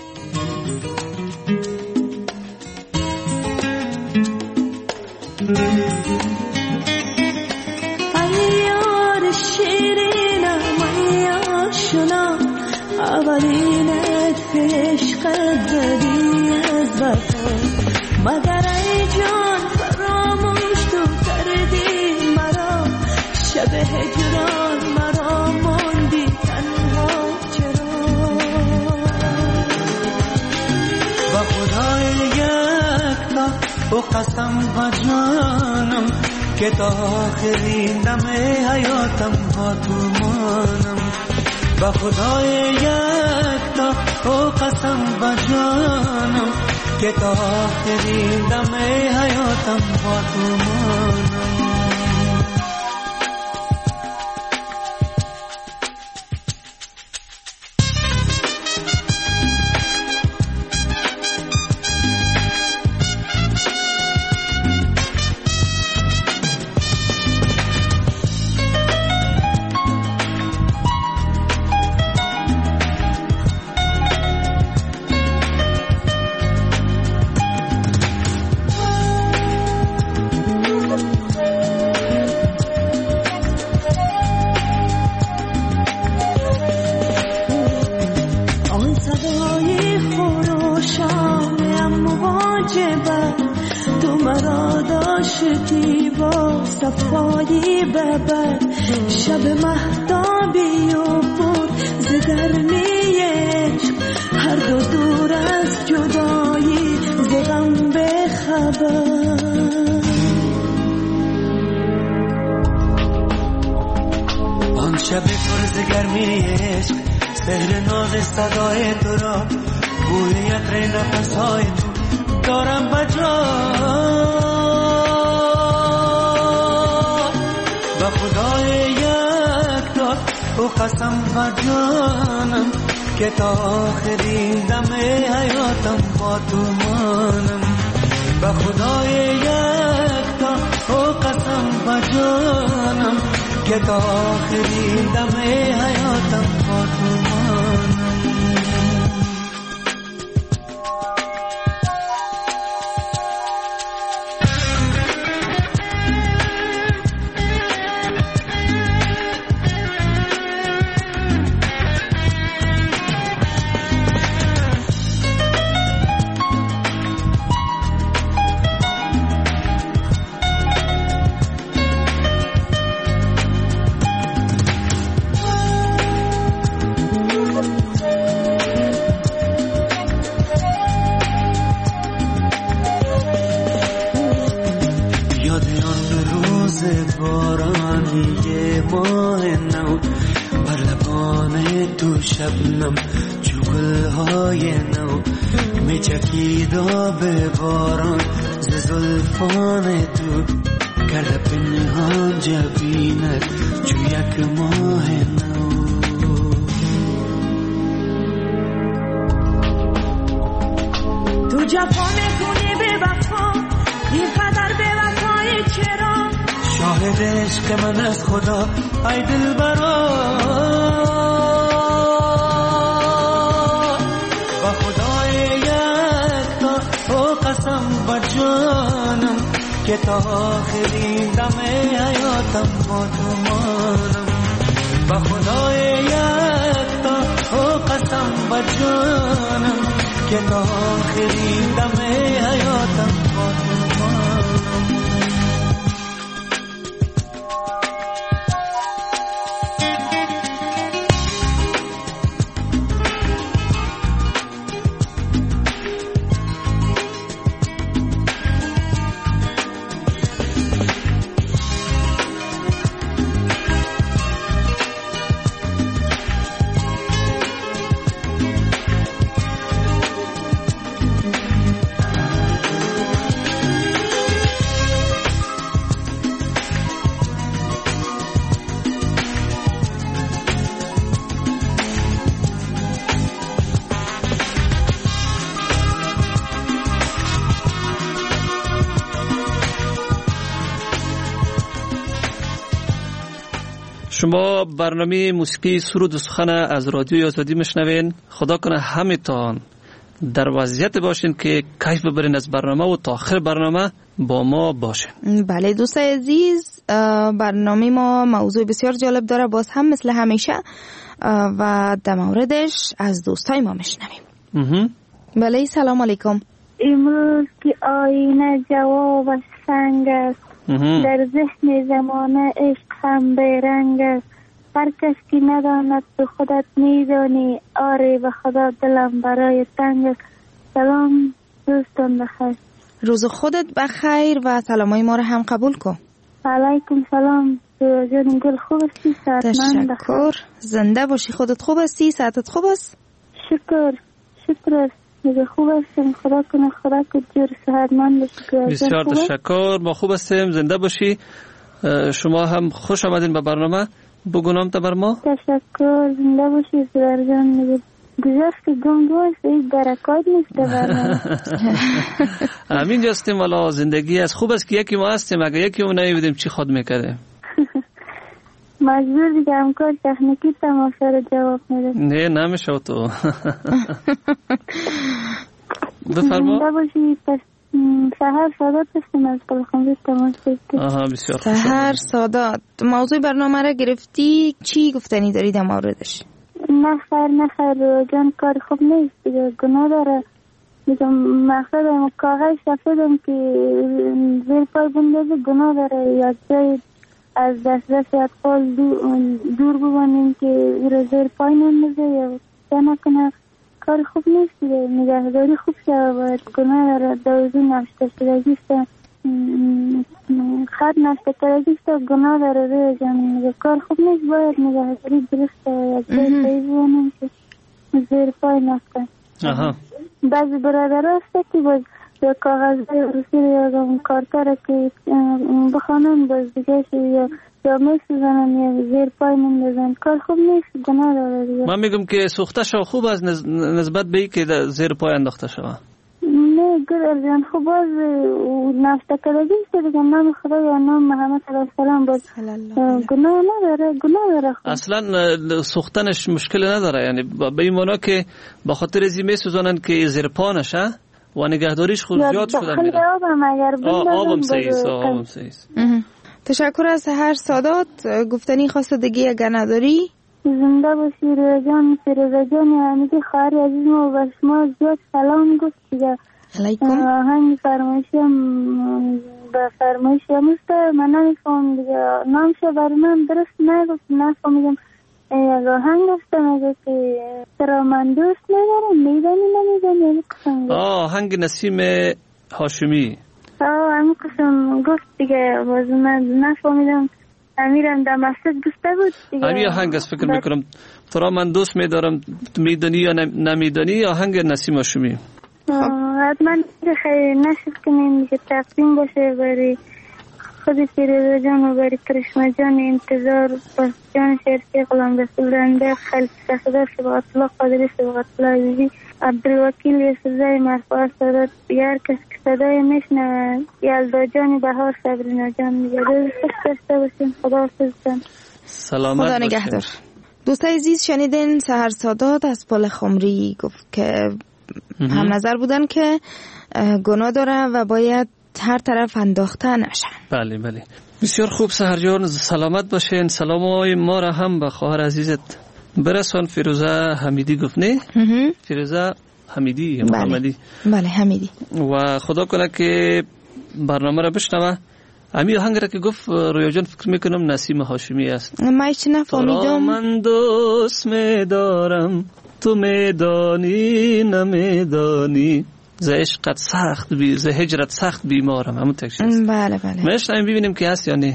ایار شیرینم ایاشنا اولینت عشقت زدی از وفا، مگر ای جان فراموش تو کردی مرا، شب هجران مرا ماندی تنها چرا؟ با خدای یک تا و قسم به جانم که تا آخرین دم حیاتم با تو مانم، با خدای یک تا و قسم به جانم که تا آخرین دم حیاتم با تو مانم. صفایی ببر شب مهتابی و پر زگرمی عشق، هر دو دور از جدایی زغم به خبر. آن شب پر گرمی عشق سحر ناز صدای تو را بوی عطر نفسهای تو دارم بجا و خدای یک دار او قسم و جانم که تا آخرین دم حیاتم با تو مانم و خدای یک دار او قسم و جانم که تا آخرین دم حیاتم با تو مانم. شبنم چگلهای نو می چکید آب باران ز زلفان تو کرده پنهان جبینت چو یک ماه نو. تو جفا میکنی به وفا اینقدر به وفای چرا شاهد عشق من از خدا ای دلبرا و جانم که تا آخرین دم حیاتم با تو مانم و خدای یکتا او قسم و جانم که تا آخرین دم حیاتم با تو مانم. شما برنامه موسیقی سرود و سخن از رادیوی آزادی میشنوین. خدا کنه همتان در وضعیت باشین که کیف ببرین از برنامه و تا آخر برنامه با ما باشین. بله دوستای عزیز، برنامه ما موضوع بسیار جالب داره، باز هم مثل همیشه و در موردش از دوستای ما میشنویم. بله سلام علیکم. امروز که آینه جوابش سنگ است، در ذهن زمانه عشق هم بیرنگ است. هر کس که نداند تو خودت میدانی، آره به خدا دلم برای تنگ است. سلام دوستان بخیر. روز خودت بخیر و سلامای ما رو هم قبول کن. علیکم سلام. جان گل خوب هستی؟ تشکر. زنده باشی. خودت خوب هستی؟ ساعتت خوب است؟ شکر شکر است. خوب هستم. خدا کنه خدا که جور صحتمند باشی. بسیار تشکر. ما خوب هستیم. زنده باشی. شما هم خوش آمدین به برنامه. بگونم تا بر ما. تشکر. زنده باشی زبر جان. گذاشت که گم گوست این برکات نیست برنامه. همین جاستیم. والا زندگی از خوب است که یکی ما هستیم. اگه یکی اون نمیدیم چی خود میکرده. مجبور دیگه همکار تکنیکی تماشا رو جواب میده. نه نمیشه تو. بفرما. زنده باشی. پس سهر سادات هستیم از قلخانوی تماشا. آها بسیار خوب. سهر سادات، موضوع برنامه را گرفتی، چی گفتنی داری در موردش؟ نه خیر نه خیر جان، کار خوب نیست دیگه، گناه داره. میگم مقصدم کاغذ سفیدم که زیر پای بندازه گناه داره. یا جای از دست دست اطفال دور ببانیم که او را زیر پای نمیزه یا چه نکنه. کار خوب نیست دیگه، نگهداری خوب شده باید. گناه داره. دوزی نشته شدگیست خط نشته کردگی تو گناه داره روی جان کار خوب نیست باید نگهداری درست از بایی بونم که زیر پای نفته بعضی برادر هسته که باز یا کاغذ روسی یا کارتر که بخوانن باز دیگه یا یا میسوزنن یا زیر پای نمیدازن کار خوب نیست گناه داره دیگه. من میگم که سوخته شو خوب از نسبت به ای که زیر پای انداخته شو. نه گرد جان خوب باز نفته کردگی است دیگه نام خدا یا نام محمد علیه السلام باز گناه نداره گناه داره خوب. اصلا سوختنش مشکل نداره یعنی به این معنا که به خاطر ازی میسوزنن که زیر پا نشه و نگهداریش خود زیاد شده میره. آبم اگر بندازن آبم سیست آبم سیست. تشکر از سحر سادات. گفتنی خواست دیگه اگر نداری؟ زنده باشی رویا جان فیروزه جان امیدی خواهر عزیز ما و شما زیاد سلام گفت دیگه. علیکم. آهنگ فرمایشی هم به فرمایشی هم است من نمیفهم دیگه نامشه برای من درست نگفت نفهمیدم یک آهنگ است مگه که ترا من دوست ندارم میدانی نمیدانی یک قسم آه آهنگ نسیم هاشمی آه همین قسم گفت دیگه باز من نفهمیدم امیرم در مسجد گفته بود دیگه همین آهنگ است فکر میکنم تو را من دوست میدارم میدانی یا نمیدانی آهنگ نسیم هاشمی حتما خیلی نشد کنیم که تقدیم باشه برای خود فیروزه جان و برای کرشمه جان انتظار باز جان شرسی غلام رسول رنده خلق سخدار شباعت الله قادری شباعت الله عزیزی عبدالوکیل یسوزای مرفوع سادات یار کس که صدای میشنه یلدا جانی بهار صبرینا جان میگه روز خوش داشته باشین خدا حافظ جان سلامت خدا نگهدار. دوستای عزیز شنیدین سحر سادات از پل خمری گفت که هم نظر بودن که گناه داره و باید هر طرف انداخته نشه. بله بله بسیار خوب سحر جان سلامت باشین. سلامای ما را هم به خواهر عزیزت برسان. فیروزه حمیدی گفت نه؟ فیروزه حمیدی یا محمدی؟ بله حمیدی. و خدا کنه که برنامه را بشنوه. امی آهنگ را که گفت رویا جان فکر میکنم نسیم هاشمی است. من هیچ نفهمیدم. من دوست میدارم تو میدانی نمیدانی ز عشقت سخت بی ز هجرت سخت بیمارم. همون تکش است. بله بله. میشنیم ببینیم که هست یا نه.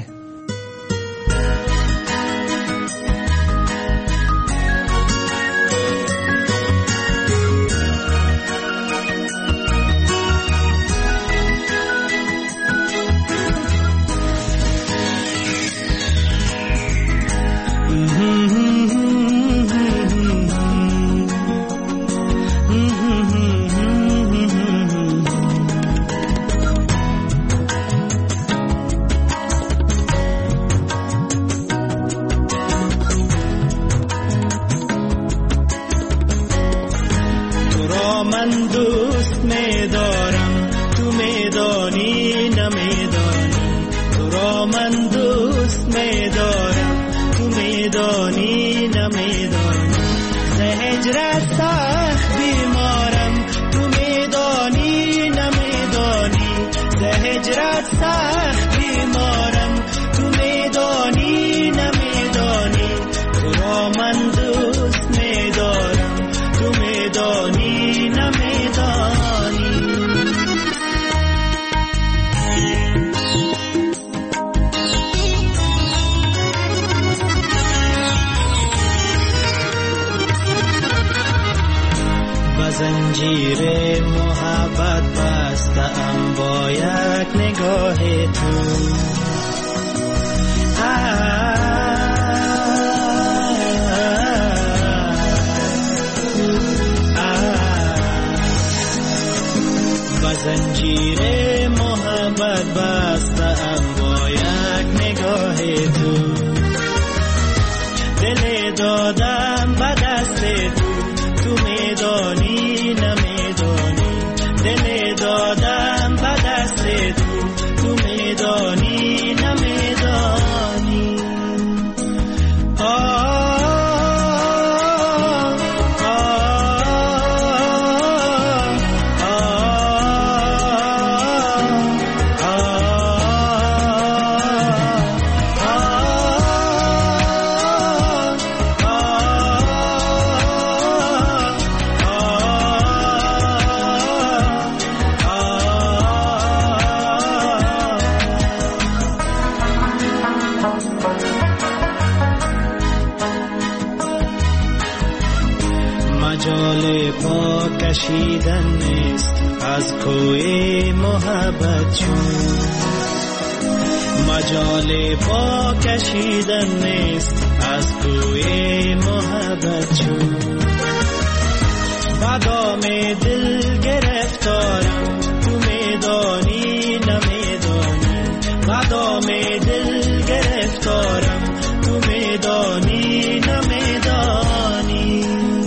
زنجیر محبت بستم با یک نگاه تو. با زنجیر محبت بستم با یک نگاه تو. دل دادم به دست تو تو میدانی نمیدانی. دل دادم به دست تو تو میدانی نمیدانی. آه مجال پا کشیدن نیست از کوی محبت چون مجال پا کشیدن نیست از کوی محبت چون بادام دل گرفتارم تو میدانی نمیدانی بادام دل گرفتارم تو میدانی نمیدانی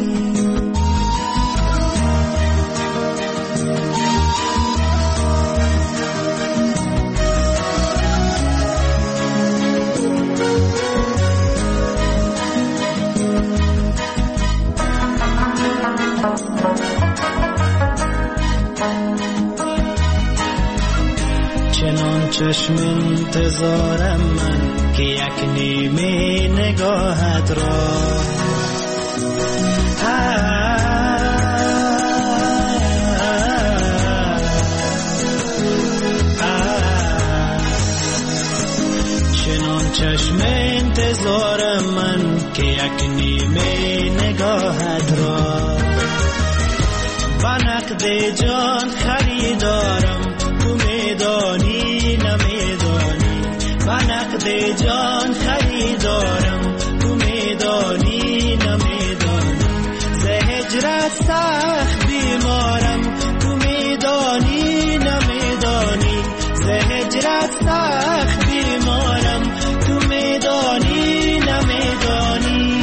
چنان چشم انتظارم من که یک نیمه نگاهت را چنان چشم انتظارم من که یک نیمه نگاهت را با نقد جان خریدارم تو میدانی نمیدانی با نقد جان خریدارم تو میدانی نمیدانی ز هجرت سخت بیمارم تو میدانی نمیدانی ز هجرت سخت بیمارم تو میدانی نمیدانی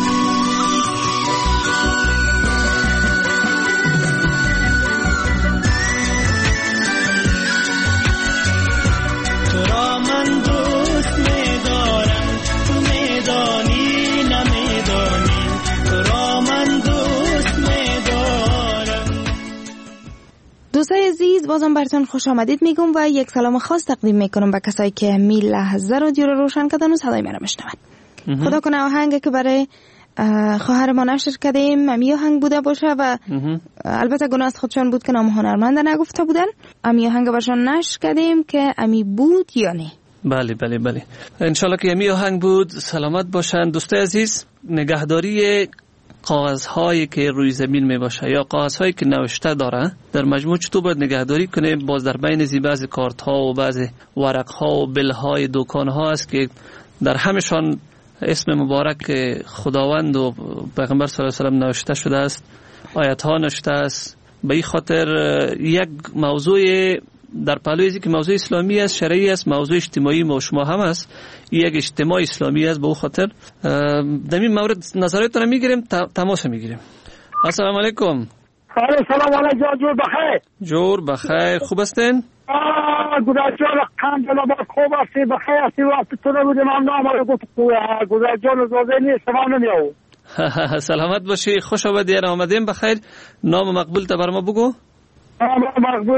دوستای عزیز بازم براتون خوش آمدید میگم و یک سلام خاص تقدیم میکنم به کسایی که می لحظه رادیو رو روشن کردن و صدای مرا میشنون. خدا کنه آهنگی که برای خواهر ما نشر کردیم امی آهنگ بوده باشه و البته گناه از خودشان بود که نام هنرمند نگفته بودن. امی آهنگ برشان نشر کردیم که امی بود یا نه. بله بله بله انشالله که امی آهنگ بود. سلامت باشن دوستای عزیز. نگهداری کاغذهایی که روی زمین می باشه یا کاغذهایی که نوشته داره در مجموع چطور باید نگهداری کنه؟ باز در بین زی بعضی کارت ها و بعضی ورق ها و بل های دکان ها است که در همشان اسم مبارک خداوند و پیغمبر صلی الله علیه و سلم نوشته شده است، آیت ها نوشته است. به این خاطر یک موضوع در پهلوی ازی که موضوع اسلامی است، شرعی است، موضوع اجتماعی ما و شما هم است، یک اجتماع اسلامی است. به اون خاطر در این مورد نظراتتون رو میگیریم، تماس میگیریم. السلام علیکم. سلام علیکم. جور بخیر. جور بخیر. خوب هستین؟ آه گذر جان الحمدلله با خوب هستی، بخیر هستی. وقتی تو رو بودیم هم نام رو گفت گذر جان زاده نیست تمام نمیاو. سلامت باشی، خوش آمدی. آمدیم بخیر. نام مقبول تا بر ما بگو. نام مقبول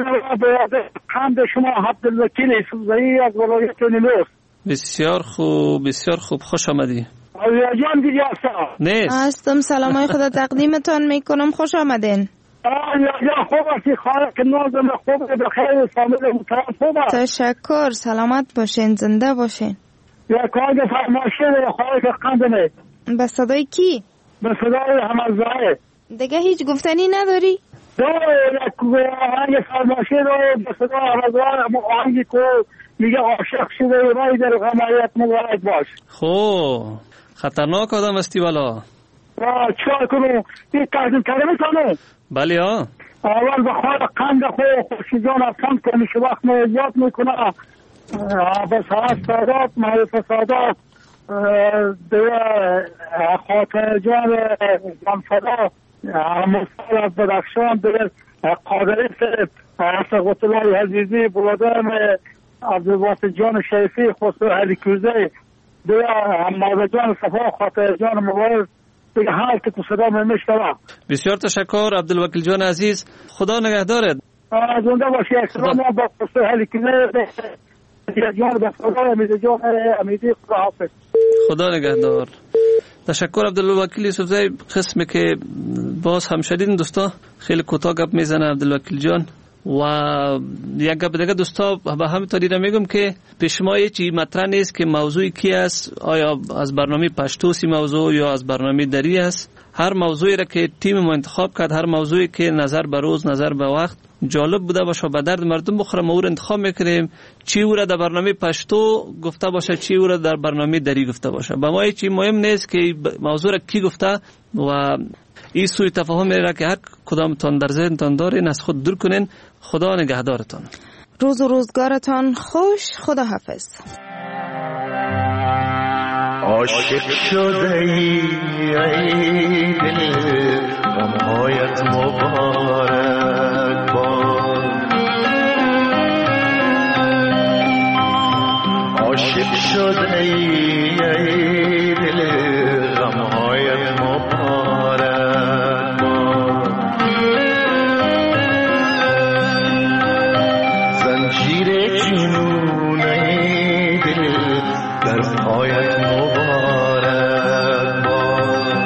حمد شما عبدالوکیل یوسفزئی از ولایت نیمروز. بسیار خوب بسیار خوب، خوش آمدی. آیا جان دیگه هستم؟ نیست. هستم. سلامای خدا تقدیمتان میکنم، خوش آمدین. آیا جان خوب هستی؟ خواهر که نازم خوب بخیر، فامیل محترم خوب هست؟ تشکر، سلامت باشین، زنده باشین. یا کارگ فرمایشه یا خواهر که قندمه. به صدای کی؟ به صدای همزه. دیگه هیچ گفتنی نداری؟ دو آهنگ فرمایشه رو به صدای همزه آهنگی که میگه عاشق شده رای در غمایت مبارک باش. خب خطرناک آدم هستی والا. چرا کنو یک تقدیم کلمه کنو؟ بله ها. اول بخواه قند خود خوشیزان از کم که میشه وقت یاد میکنه بس هست سادات معروف سادات دیگه خاطر جان جانفدا مصطفی از بدخشان دیگه قادری سید سقوط الله عزیزی برادرم عبدالواسط جان شریفی خسرو علیکوزی دیگه مادر جان صفا خاطر جان مبارز دیگه حال که تو صدا میشنوه. بسیار تشکر عبدالوکیل جان عزیز، خدا نگهدارت. زنده باشی. سلام با خسرو علیکوزی جان به خدا امیدی جان امیدی خدا حافظ. خدا نگهدار. تشکر عبدالوکیل یوسفزئی. قسمی که باز هم شدید دوستا خیلی کوتاه گپ میزنه عبدالوکیل جان و یک گپ دیگه دوستا به همین طریق میگم که پیش ما چی مطرح نیست که موضوعی کی است، آیا از برنامه پشتو سی موضوع یا از برنامه دری است. هر موضوعی را که تیم ما انتخاب کرد، هر موضوعی که نظر به روز نظر به وقت جالب بوده باشه به درد مردم بخوره، ما او را انتخاب میکنیم. چی او را در برنامه پشتو گفته باشه، چی او را در برنامه دری گفته باشه. به ما چی مهم نیست که موضوع را کی گفته و این سوی تفاهم را که هر کدامتان در ذهنتان دارین از خود دور کنین. خدا نگهدارتان. روز و روزگارتان خوش. خدا حافظ. عاشق شده ای ای دل غمهایت مبارک باد. عاشق شده ای ای دل غمهایت مبارک باد. زنجیر جنون ای دل در پایت مبارک باد.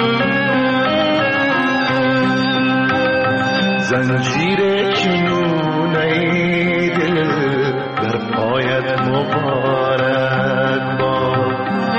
زنجیر جنون ای دل در پایت مبارک باد.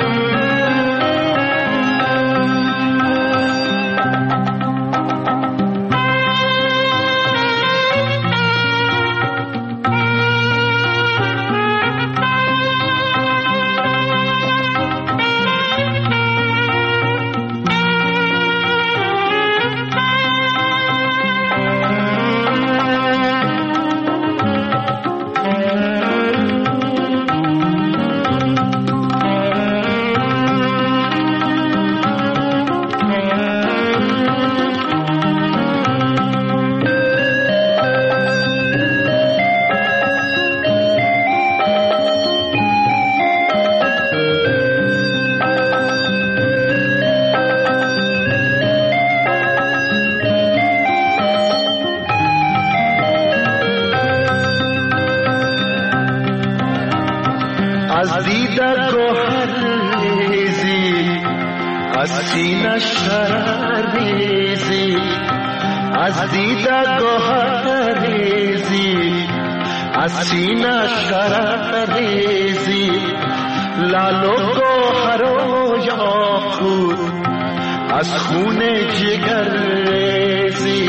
از دیده گوهر ریزی، از سینه شرر ریزی. از دیده گوهر ریزی، از سینه شرر ریزی. لال و گوهر و یاقوت از خون جگر ریزی.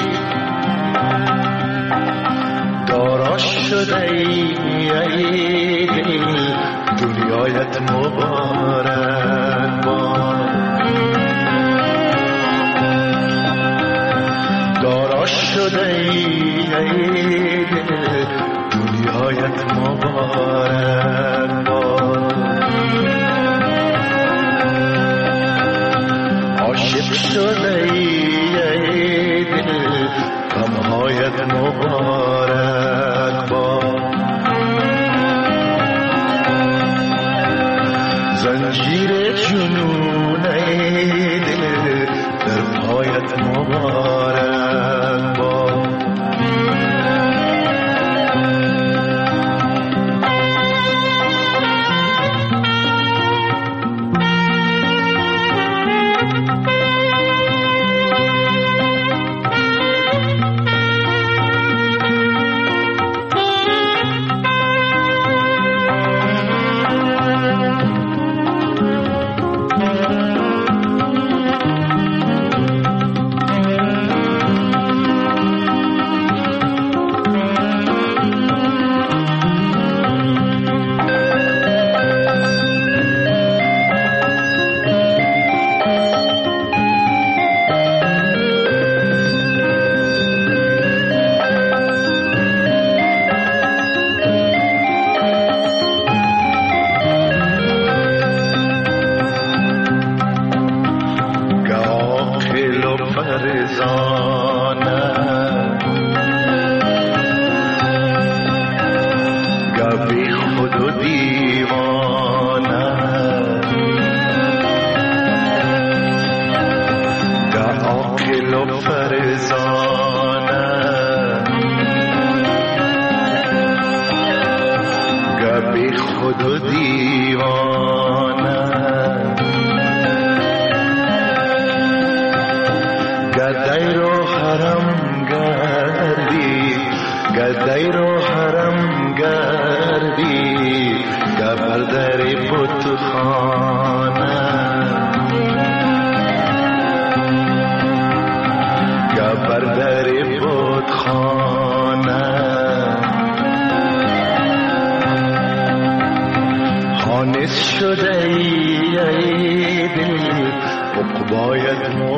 دارا شده ای ای دل دنیایت مبارک باد. دارا شده ای ای دل دنیایت مبارک باد. عاشق شده ای ای دل غمهایت مبارک باد. زنجیر جنون ای دل در پایت مبارک باد. دیر و حرم گردی گبر در بتخانه گبر در بتخانه خانس شده ای ای دل عقبایت